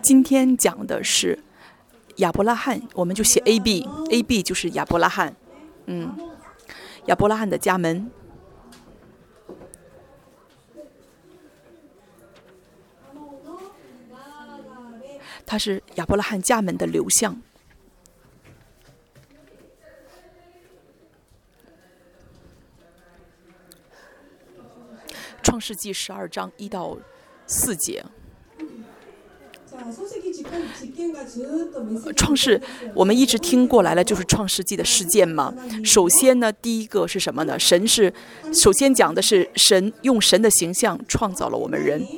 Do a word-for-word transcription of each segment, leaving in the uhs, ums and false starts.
今天讲的是亚伯拉罕，我们就写 A B，A B 就是亚伯拉罕，嗯，亚伯拉罕的家门。它是亚伯拉罕家门的流向。创世纪十二章一到四节。创世我们一直听过来了，就是创世纪的事件嘛。首先呢，第一个是什么呢？神是首先讲的是神用神的形象创造了我们人。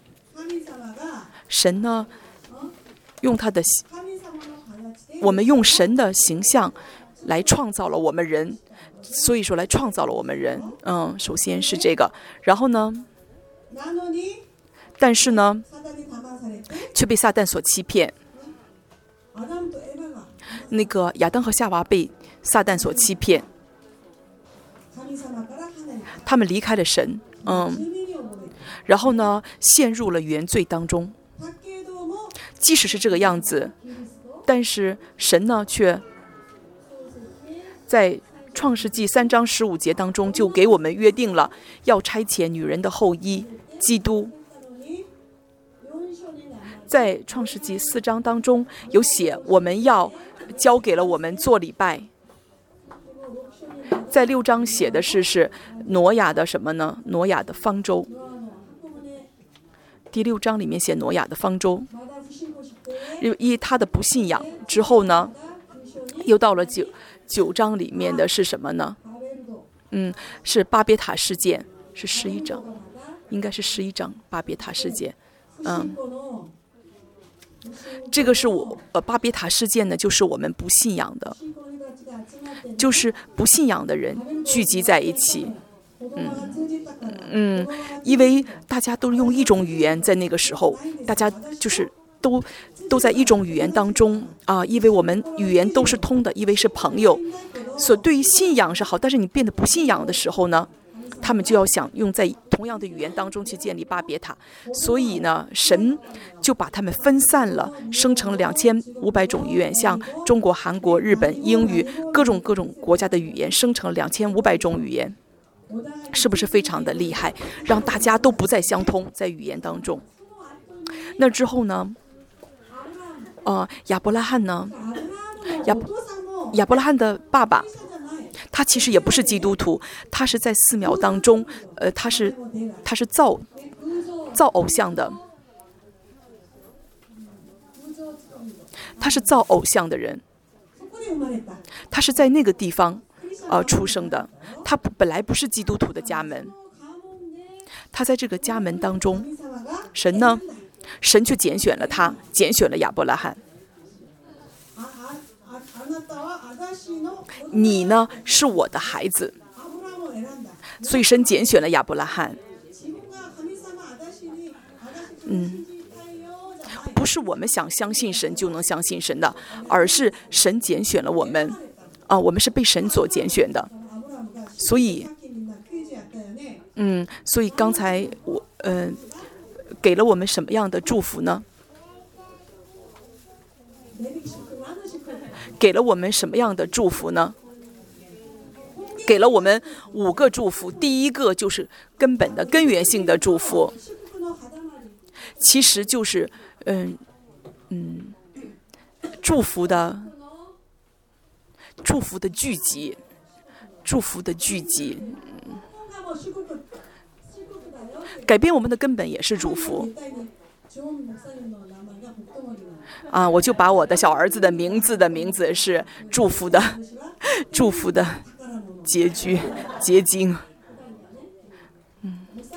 神呢，用他的我们用神的形象来创造了我们人，所以说来创造了我们人。嗯，首先是这个，然后呢，但是呢，却被撒旦所欺骗。那个亚当和夏娃被撒旦所欺骗，他们离开了神，嗯，然后呢，陷入了原罪当中。即使是这个样子，但是神呢，却在创世纪三章十五节当中就给我们约定了，要差遣女人的后裔基督。在创世纪四章当中有写，我们要交给了我们做礼拜。在六章写的是是挪亚的什么呢？挪亚的方舟。第六章里面写挪亚的方舟。因为他的不信仰之后呢，又到了九九章里面的是什么呢？嗯，是巴别塔事件，是十一章，应该是十一章巴别塔事件。嗯，这个是我呃巴别塔事件呢，就是我们不信仰的，就是不信仰的人聚集在一起。嗯嗯，因为大家都用一种语言，在那个时候，大家就是都都在一种语言当中啊，因为我们语言都是通的，因为是朋友，所以对于信仰是好，但是你变得不信仰的时候呢，他们就要想用在同样的语言当中去建立巴别塔，所以呢，神就把他们分散了，生成了两千五百种语言，像中国、韩国、日本、英语各种各种国家的语言，生成了两千五百种语言，是不是非常的厉害？让大家都不再相通在语言当中。那之后呢？呃，亚伯拉罕呢？亚亚伯拉罕的爸爸，他其实也不是基督徒，他是在寺庙当中，呃，他是他是造造偶像的，他是造偶像的人，他是在那个地方呃出生的，他本来不是基督徒的家门，他在这个家门当中，神呢？神却拣选了他，拣选了亚伯拉罕。你呢，是我的孩子，所以神拣选了亚伯拉罕。嗯，不是我们想相信神就能相信神的，而是神拣选了我们啊，我们是被神所拣选的。所以，嗯，所以刚才我嗯。呃给了我们什么样的祝福呢？给了我们什么样的祝福呢？给了我们五个祝福。第一个就是根本的根源性的祝福，其实就是嗯嗯祝福的祝福的聚集，祝福的聚集。嗯改变我们的根本也是祝福啊！我就把我的小儿子的名字的名字是祝福的，祝福的结局结晶。嗯，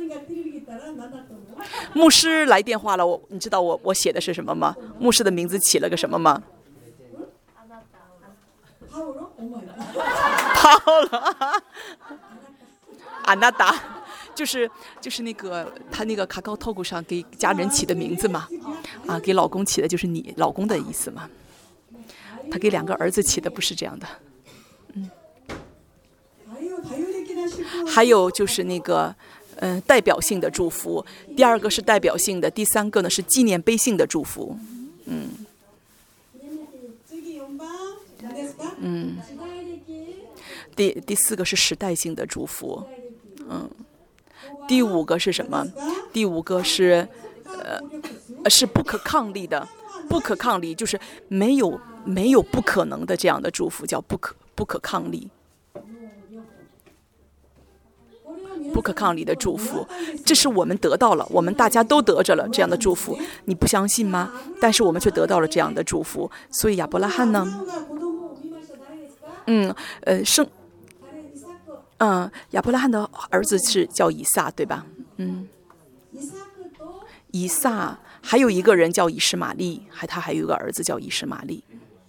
牧师来电话了，我你知道我我写的是什么吗？牧师的名字起了个什么吗？抛了，安娜达。就是就是那个他那个卡高透骨上给家人起的名字嘛，啊，给老公起的就是你老公的意思嘛。他给两个儿子起的不是这样的，嗯。还有就是那个，嗯、呃，代表性的祝福。第二个是代表性的，第三个呢是纪念碑性的祝福。 嗯嗯，第第四个是时代性的祝福，嗯，第五个是什么？第五个是呃是不可抗力的，不可抗力就是没有没有不可能的这样的祝福，叫不可不可抗力。不可抗力的祝福，这是我们得到了，我们大家都得着了这样的祝福，你不相信吗？但是我们却得到了这样的祝福，所以亚伯拉罕呢，嗯呃生，嗯亚伯拉罕的儿子是叫以撒，对吧？嗯，以撒还有一个人叫以实玛利，还他还有一个儿子叫以实玛利。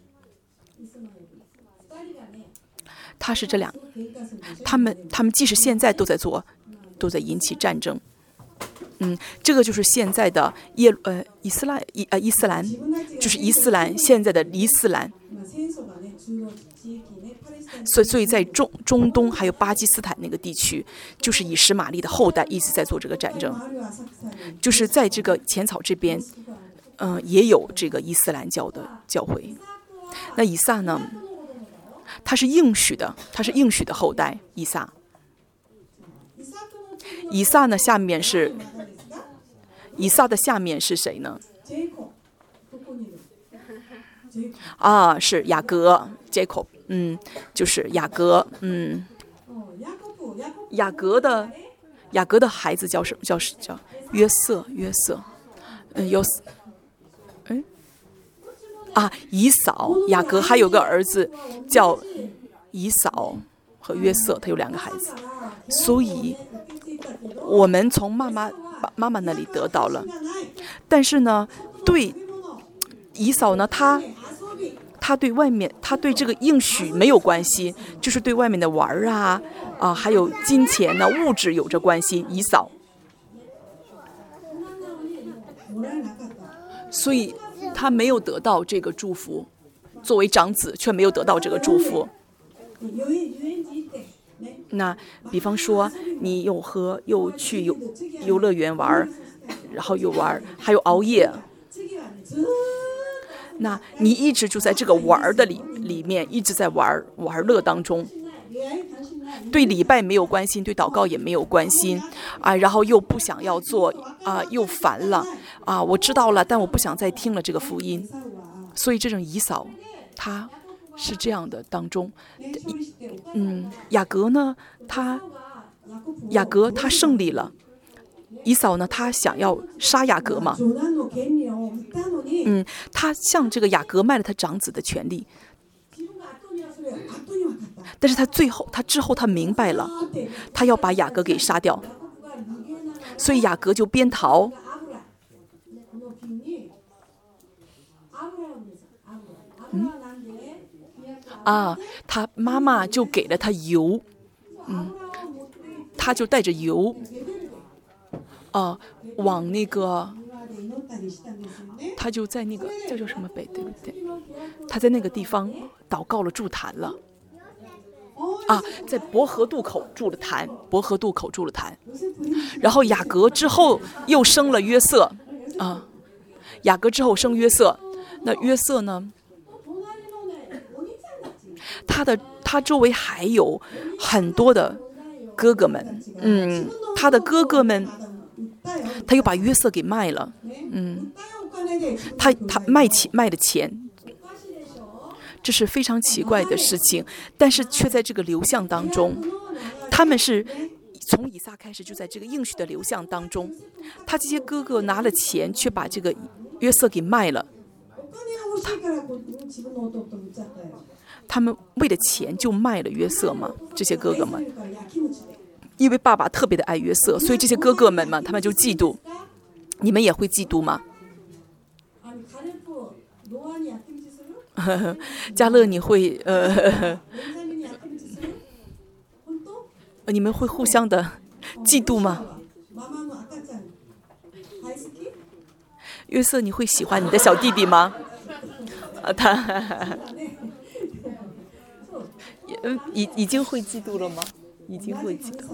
他是这两，他们他们即使现在都在做，都在引起战争。嗯，这个就是现在的耶呃伊斯兰伊呃伊斯兰，就是伊斯兰现在的伊斯兰。所以所以在中中东还有巴基斯坦那个地区，就是以实玛利的后代一直在做这个战争。就是在这个浅草这边，嗯、呃，也有这个伊斯兰教的教会。那以撒呢？他是应许的，他是应许的后代，以撒。以撒呢，下面是以撒的下面是谁呢？啊，是雅各 ，Jacob， 嗯，就是雅各，嗯，雅各的雅各的孩子叫什么？叫叫约瑟，约瑟，嗯，约瑟，哎。啊，以扫，雅各还有个儿子叫以扫和约瑟，他有两个孩子，所以我们从妈妈妈妈那里得到了。但是呢，对以扫呢，他他对外面，他对这个应许没有关系，就是对外面的玩啊啊，还有金钱呢、物质有着关系。以扫，所以他没有得到这个祝福，作为长子却没有得到这个祝福。那比方说，你又喝又去游游乐园玩，然后又玩，还有熬夜，那你一直就在这个玩的里里面，一直在玩玩乐当中。对礼拜没有关心，对祷告也没有关心啊，然后又不想要做啊，又烦了啊，我知道了，但我不想再听了这个福音。所以这种以扫，他是这样的当中，嗯，雅各呢，他雅各他胜利了，以扫呢，他想要杀雅各嘛，嗯，他向这个雅各卖了他长子的权利。但是他最后，他之后他明白了，他要把雅各给杀掉，所以雅各就边逃，嗯，啊，他妈妈就给了他油，嗯，他就带着油，啊，往那个，他就在那个叫叫什么北，对不对？他在那个地方祷告了，筑坛了。啊，在伯河渡口筑了坛，伯河渡口筑了坛，然后雅各之后又生了约瑟，啊，雅各之后生约瑟，那约瑟呢？他的他周围还有很多的哥哥们，嗯，他的哥哥们，他又把约瑟给卖了，嗯，他他卖钱卖了钱。这是非常奇怪的事情，但是却在这个流向当中，他们是从以撒开始就在这个应许的流向当中，他这些哥哥拿了钱，却把这个约瑟给卖了。他们为了钱就卖了约瑟吗？这些哥哥们，因为爸爸特别的爱约瑟，所以这些哥哥们嘛，他们就嫉妒。你们也会嫉妒吗？嘉乐，你会呃，你们会互相的嫉妒吗？约瑟，你会喜欢你的小弟弟吗？啊，他，嗯，已已经会嫉妒了吗？已经会嫉妒。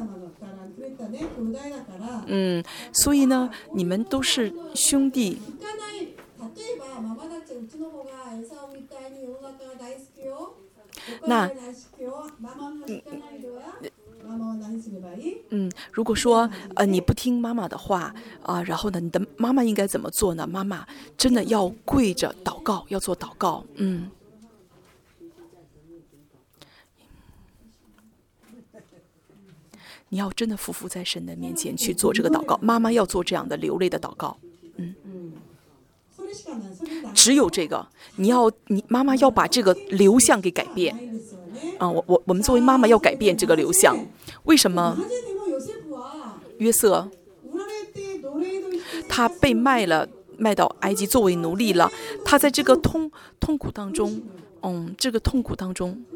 嗯，所以呢，你们都是兄弟。 那嗯，如果说呃你不听妈妈的话啊、呃，然后呢，你的妈妈应该怎么做呢？妈妈真的要跪着祷告，要做祷告。嗯，你要真的匍匐在神的面前去做这个祷告。妈妈要做这样的流泪的祷告。嗯，只有这个，你要你妈妈要把这个流向给改变。啊、呃，我我我们作为妈妈要改变这个流向。为什么？约瑟他被卖了，卖到埃及作为奴隶了。他在这个痛痛苦当中，嗯，这个痛苦当中，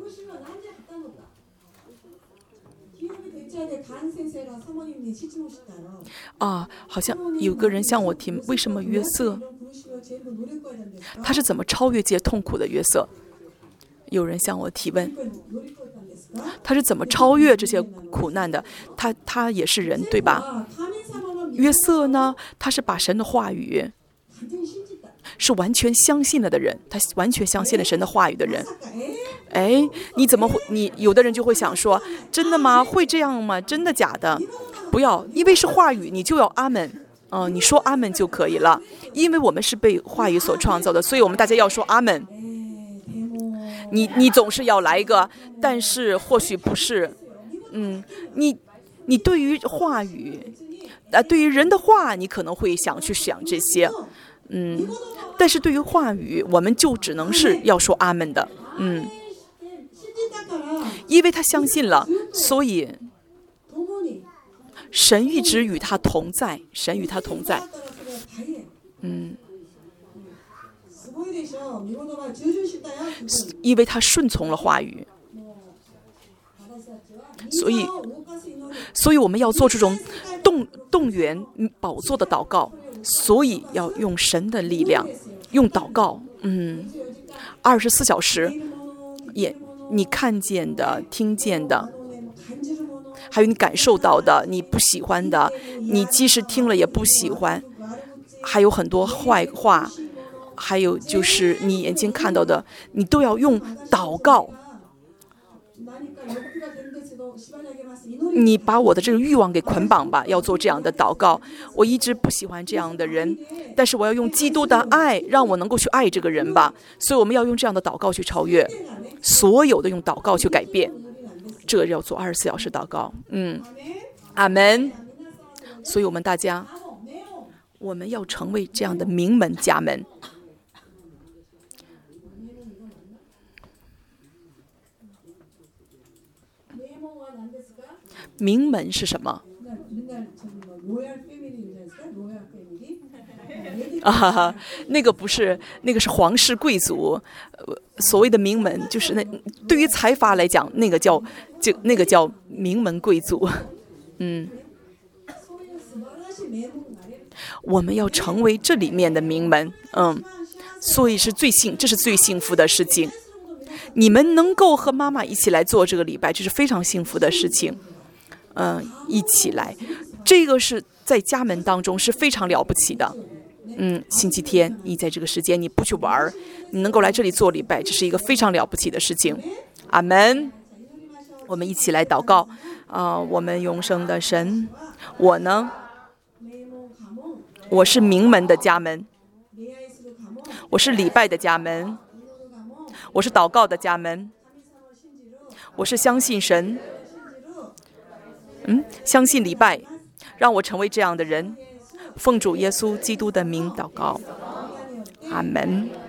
啊，好像有个人向我提，为什么约瑟他是怎么超越这些痛苦的？约瑟，有人向我提问。他是怎么超越这些苦难的？他他也是人，对吧？约瑟呢？他是把神的话语是完全相信了的人，他完全相信了神的话语的人。哎，你怎么会？你有的人就会想说，真的吗？会这样吗？真的假的？不要，因为是话语，你就要阿门。嗯、呃，你说阿门就可以了，因为我们是被话语所创造的，所以我们大家要说阿门。你你总是要来一个，但是或许不是，嗯，你你对于话语，啊，对于人的话，你可能会想去想这些，嗯，但是对于话语，我们就只能是要说阿门的，嗯，因为他相信了，所以神一直与他同在，神与他同在，嗯。因为他顺从了话语，所以，所以我们要做这种动动员宝座的祷告，所以要用神的力量，用祷告，嗯，二十四小时，也你看见的、听见的，还有你感受到的、你不喜欢的，你即使听了也不喜欢，还有很多坏话。还有就是你眼睛看到的，你都要用祷告。你把我的这个欲望给捆绑吧，要做这样的祷告。我一直不喜欢这样的人，但是我要用基督的爱，让我能够去爱这个人吧。所以我们要用这样的祷告去超越，所有的用祷告去改变。这个要做二十四小时祷告。嗯，阿门。所以我们大家，我们要成为这样的名门家门。名门是什么？啊，那个不是，那个是皇室贵族。所谓的名门，就是那对于财阀来讲，那个叫就那个叫名门贵族。嗯，我们要成为这里面的名门。嗯，所以是最幸，这是最幸福的事情。你们能够和妈妈一起来做这个礼拜，这是非常幸福的事情。嗯，一起来，这个是在家门当中是非常了不起的。嗯，星期天你在这个时间你不去玩，你能够来这里做礼拜，这是一个非常了不起的事情。阿门。我们一起来祷告啊、呃！我们永生的神，我呢，我是名门的家门，我是礼拜的家门，我是祷告的家门，我是相信神。嗯，相信礼拜，让我成为这样的人。奉主耶稣基督的名祷告，阿门。